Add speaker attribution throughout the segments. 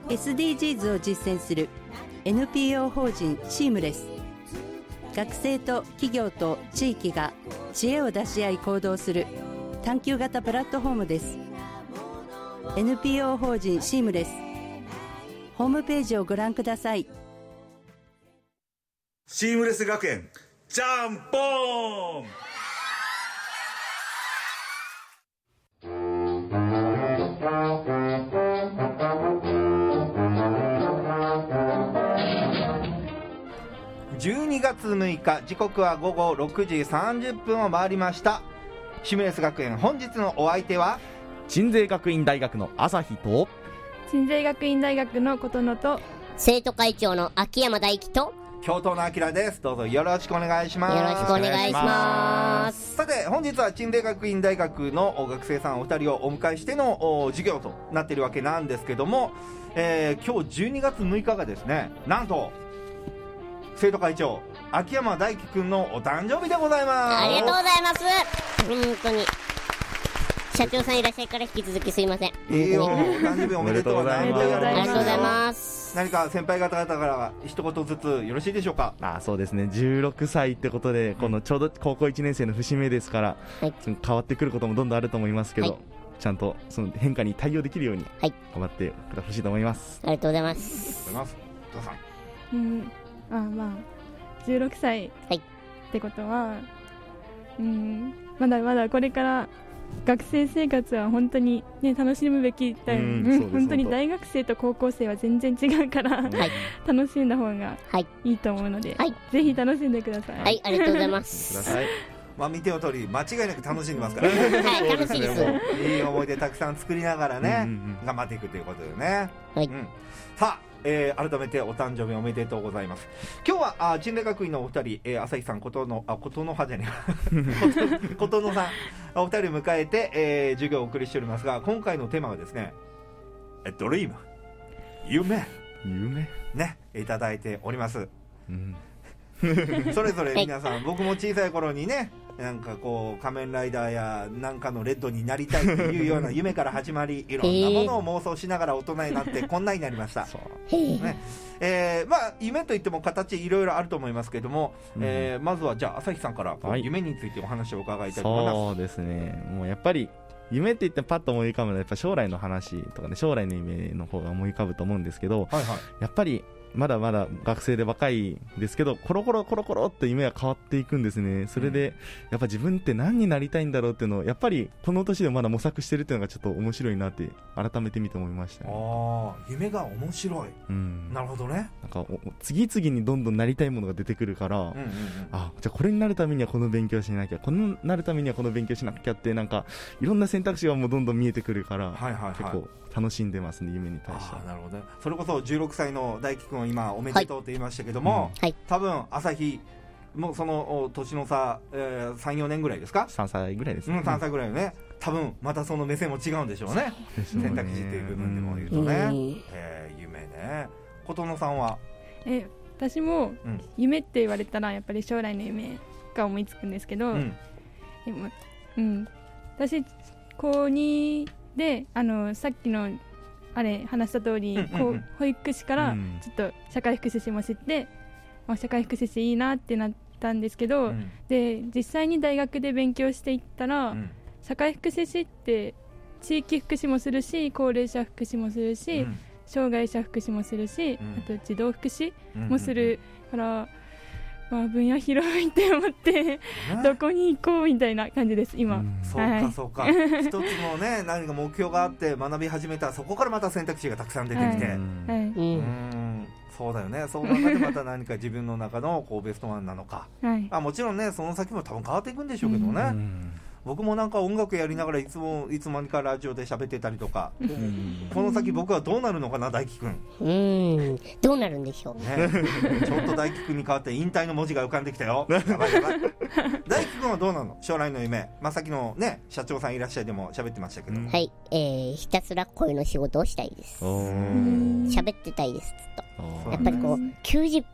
Speaker 1: SDGs を実践する NPO 法人シームレス。学生と企業と地域が知恵を出し合い行動する探究型プラットフォームです。 NPO 法人シームレス、ホームページをご覧ください。
Speaker 2: シームレス学園ジャンポーン。
Speaker 3: 12月6日、時刻は午後6時30分を回りました。シームレス学園、本日のお相手は
Speaker 4: 鎮西学院大学の朝日と
Speaker 5: 鎮西学院大学の琴乃と
Speaker 6: 生徒会長の秋山大輝と
Speaker 3: 教頭の明です。どうぞよろしくお願いします。
Speaker 6: よろしくお願いします。
Speaker 3: さて、本日は鎮西学院大学の学生さんお二人をお迎えしての授業となっているわけなんですけども、今日12月6日がですね、なんと生徒会長秋山大輝くんのお誕生日でございます。
Speaker 6: ありがとうございます。本当に社長さんいらっしゃいから引き続きすいません。
Speaker 3: いいよ、お誕生日おめでとうございます。
Speaker 6: ありがとうございます。
Speaker 3: 何か先輩方々から一言ずつよろしいでしょうか。
Speaker 4: そうですね、16歳ってことで、このちょうど高校1年生の節目ですから、
Speaker 6: はい、
Speaker 4: 変わってくることもどんどんあると思いますけど、はい、ちゃんとその変化に対応できるように頑張ってくださいと思います。
Speaker 6: ありがとうございます。
Speaker 3: どうさ
Speaker 5: ん、16歳ってことは、まだまだこれから学生生活は本当に、ね、楽しむべきだよ、本当に大学生と高校生は全然違うから、楽しんだ方がいいと思うので、ぜひ楽しんでください。
Speaker 6: はい、ありがとうございます。
Speaker 3: 見ての通り間違いなく楽しんでますからね。
Speaker 6: はい、楽しいです。
Speaker 3: いい思い出たくさん作りながらね、頑張っていくということでね。
Speaker 6: はい、
Speaker 3: さあ、改めてお誕生日おめでとうございます。今日は鎮西学院のお二人、朝日さん、琴乃葉じゃねえ琴乃さんお二人迎えて、授業をお送りしておりますが、今回のテーマはですね、ドリーム、夢ね、いただいております。それぞれ皆さん、僕も小さい頃にね、なんかこう仮面ライダーやなんかのレッドになりたいっていうような夢から始まり、いろんなものを妄想しながら大人になってこんなになりました。夢といっても形いろいろあると思いますけれども、まずはじゃあ朝日さんから夢についてお話を伺いたいと思います。
Speaker 4: そうですね、もうやっぱり夢って言ってパッと思い浮かぶのはやっぱ将来の話とかね、将来の夢の方が思い浮かぶと思うんですけど、やっぱりまだまだ学生で若いですけど、コロコロって夢が変わっていくんですね。それでやっぱ自分って何になりたいんだろうっていうのをやっぱりこの年でまだ模索してるっていうのがちょっと面白いなって改めて見て思いましたね。
Speaker 3: 夢が面白い、なるほどね。
Speaker 4: なんか次々にどんどんなりたいものが出てくるから、じゃあこれになるためにはこの勉強しなきゃ、このなるためにはこの勉強しなきゃって、なんかいろんな選択肢がもうどんどん見えてくるから、結構楽しんでますね、夢に対しては。
Speaker 3: なるほどね。それこそ16歳の大輝くんを今おめでとうと言いましたけども、多分朝日もうその年の差、3、4年ぐらいですか。
Speaker 4: 3歳ぐらいですね。
Speaker 3: 3歳ぐらいよね。多分またその目線も違うんでしょうね。選択肢という部分でも言うとね。夢ね。琴乃さんは
Speaker 5: 私も夢って言われたらやっぱり将来の夢が思いつくんですけど、私高2でさっきの話した通り、保育士からちょっと社会福祉士も知って、社会福祉士いいなってなったんですけど、で実際に大学で勉強していったら、社会福祉士って地域福祉もするし、高齢者福祉もするし、障害者福祉もするし、あと児童福祉もするから、分野広いって思ってどこに行こうみたいな感じです今。
Speaker 3: そうか一つのね、何か目標があって学び始めたら、そこからまた選択肢がたくさん出てきて、そうだよね。その中でまた何か自分の中のこうベストワンなのか、もちろんね、その先も多分変わっていくんでしょうけどね。僕もなんか音楽やりながらいつもにかラジオで喋ってたりとか、この先僕はどうなるのかな、大輝くん。
Speaker 6: どうなるんでしょう
Speaker 3: ね。ちょっと大輝くんに代わって引退の文字が浮かんできたよ。やばい大輝くんはどうなの、将来の夢。さっきのね、社長さんいらっしゃいでも喋ってましたけど、
Speaker 6: はい、ひたすら声の仕事をしたいです。喋ってたいです、ずっと。やっぱりこう90分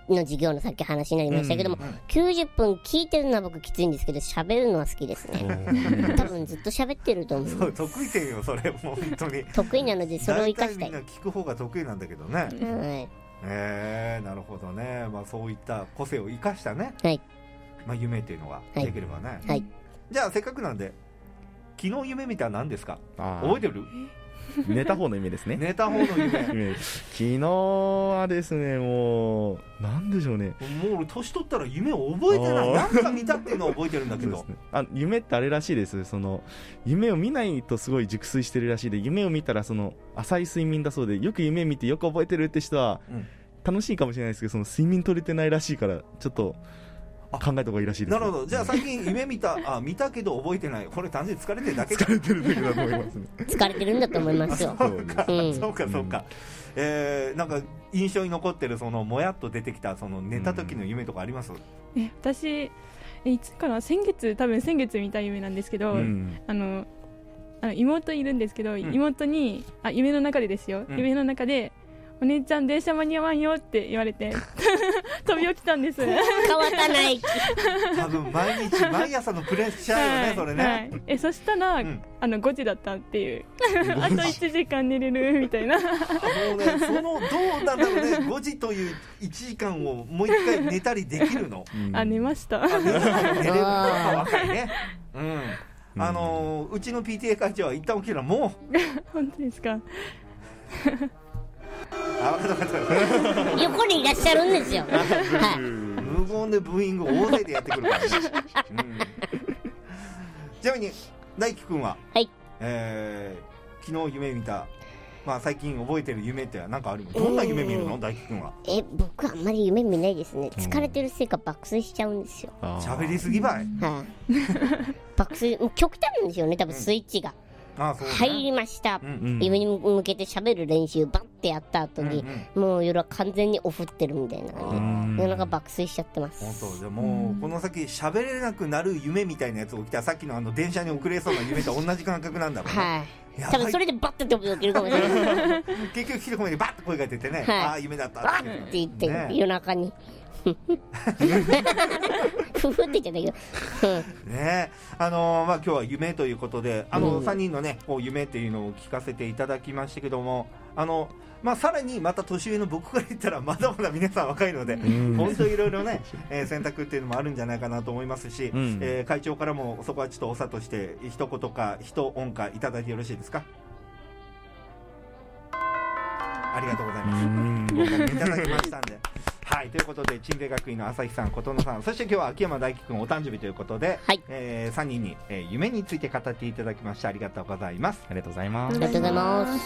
Speaker 6: の授業のさっき話になりましたけども、90分聞いてるのは僕きついんですけど、喋るのは好きですね。多分ずっと喋ってると思う。
Speaker 3: そう、得意点よそれ、もう本当に
Speaker 6: 得意なのでそれを生かしたい。
Speaker 3: 大体みんな聞く方が得意なんだけどね。
Speaker 6: はい、
Speaker 3: なるほどね。まあそういった個性を生かしたね、
Speaker 6: はい、
Speaker 3: まあ夢っていうのができればね、
Speaker 6: はい、じ
Speaker 3: ゃあせっかくなんで昨日夢見たら何ですか？覚えてる？
Speaker 4: 寝た方の夢ですね。
Speaker 3: 寝た方の夢
Speaker 4: 昨日はですね、もうなんでしょうね、
Speaker 3: もう年取ったら夢を覚えてない。なんか見たっていうのは覚えてるんだけど、
Speaker 4: ね、夢ってあれらしいです。その夢を見ないとすごい熟睡してるらしいで、夢を見たらその浅い睡眠だそうで、よく夢見てよく覚えてるって人は楽しいかもしれないですけど、その睡眠取れてないらしいからちょっと考えた方がいいらしいです。
Speaker 3: なるほど。じゃあ最近夢見た見たけど覚えてない、これ単純に疲れてるだけ
Speaker 4: 疲れてるだけだと思いますね。
Speaker 6: 疲れてるんだと思いますよ。
Speaker 3: そうか、なんか印象に残ってるそのもやっと出てきたその寝た時の夢とかあります？
Speaker 5: 私いつかな、多分先月見た夢なんですけど、妹いるんですけど、妹に夢の中でですよ、夢の中でお姉ちゃん電車間に合わんよって言われて飛び起きたんです。
Speaker 6: 乾かない
Speaker 3: 多分毎朝のプレッシャーよね、それね、
Speaker 5: はい、そしたら、5時だったっていうあと1時間寝れるみたいな。も
Speaker 3: うね、どうなんだろうね、5時という1時間をもう一回寝たりできるの？
Speaker 5: 寝ました。
Speaker 3: 寝れるのか若いね。うちの PTA 会長は一旦起きたらもう
Speaker 5: 本当ですか？
Speaker 6: 横にいらっしゃるんですよ。
Speaker 3: 無言でブーイング大勢でやってくるからね。ちなみに大輝くんは、
Speaker 6: はい、
Speaker 3: 昨日夢見た、まあ最近覚えてる夢って何かあるの？どんな夢見るの、大輝くんは？
Speaker 6: 僕あんまり夢見ないですね。疲れてるせいか爆睡しちゃうんですよ。
Speaker 3: 喋りすぎばい。
Speaker 6: 爆睡、極端なんですよね、多分スイッチが。入りました、夢に向けて喋る練習バッてやった後に、もう夜は完全にオフってるみたいな感じで夜中爆睡しちゃってます。
Speaker 3: 本当じゃもうこの先喋れなくなる夢みたいなやつが起きたら、さっきの電車に遅れそうな夢と同じ感覚なんだろうね。はい、
Speaker 6: 多分それでバッて飛び起きるかもしれない
Speaker 3: 結局一声でバッと声が出てね、夢だった
Speaker 6: って言って、夜中にふふって言っちゃったけど
Speaker 3: ね。まあ今日は夢ということで、3人のねこう夢っていうのを聞かせていただきましたけども、まあさらにまた年上の僕から言ったらまだまだ皆さん若いので、本当いろいろね、選択っていうのもあるんじゃないかなと思いますし、会長からもそこはちょっとおさとして一言か一音かいただいてよろしいですか？ありがとうございます。ご覧いただきましたんで。はい、ということで鎮西学院の朝日さん、琴野さん、そして今日は秋山大輝くんお誕生日ということで、3人に、夢について語っていただきましてありがとうございます。
Speaker 4: ありがとうございます。
Speaker 6: ありがとうございます。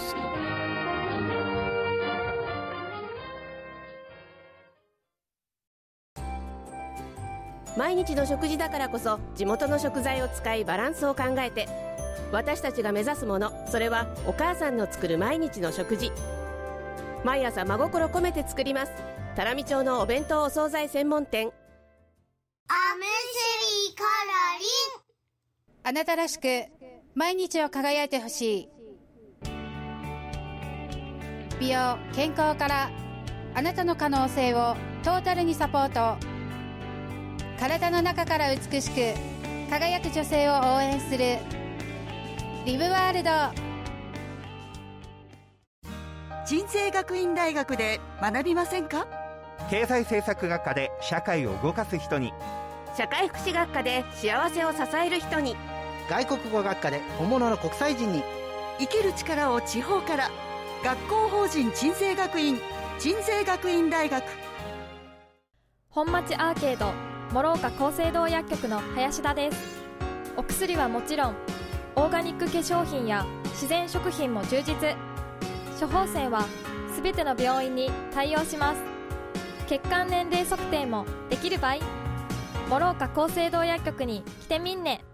Speaker 7: 毎日の食事だからこそ地元の食材を使いバランスを考えて、私たちが目指すもの、それはお母さんの作る毎日の食事。毎朝真心込めて作ります。多良見町のお弁当お惣菜専門店。
Speaker 8: アムシリカラリン。
Speaker 9: あなたらしく毎日を輝いてほしい。美容健康からあなたの可能性をトータルにサポート。体の中から美しく輝く女性を応援するリブワールド。
Speaker 10: 鎮西学院大学で学びませんか？
Speaker 11: 経済政策学科で社会を動かす人に、
Speaker 7: 社会福祉学科で幸せを支える人に、
Speaker 12: 外国語学科で本物の国際人に、
Speaker 10: 生きる力を地方から。学校法人鎮西学院、鎮西学院大学。
Speaker 13: 本町アーケード諸岡厚生堂薬局の林田です。お薬はもちろんオーガニック化粧品や自然食品も充実。処方箋はすべての病院に対応します。血管年齢測定もできる場合、諸岡厚生堂薬局に来てみんね。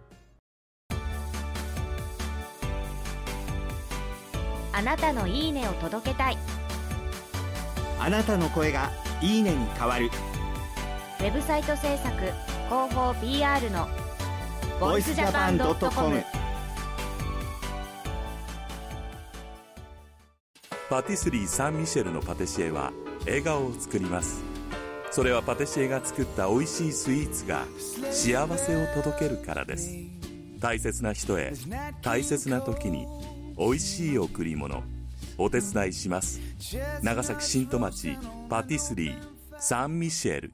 Speaker 14: あなたのいいねを届けたい。
Speaker 11: あなたの声がいいねに変わる。
Speaker 14: ウェブサイト制作広報 PR のボイスジャパン.com。
Speaker 15: パティスリーサンミシェルのパティシエは笑顔を作ります。
Speaker 8: それはパティシエが作った美味しいスイーツが幸せを届けるからです。大切な人へ大切な時に美味しい贈り物、お手伝いします。長崎新戸町パティスリーサンミシェル。